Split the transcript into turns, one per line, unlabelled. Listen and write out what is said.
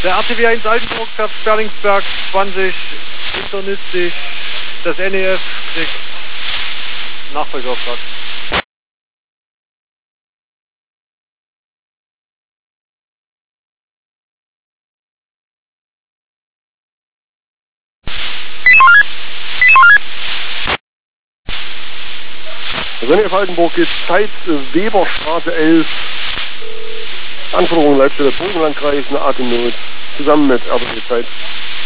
Der RTW 1 Altenburg fährt Sperlingsberg 20, internistisch. Das NEF kriegt Nachfolgeauftrag.
René Falkenburg geht Zeit Weberstraße 11. Anforderungen Leitstelle Burgenlandkreis, eine Atemnot. Zusammen mit RTW Zeit.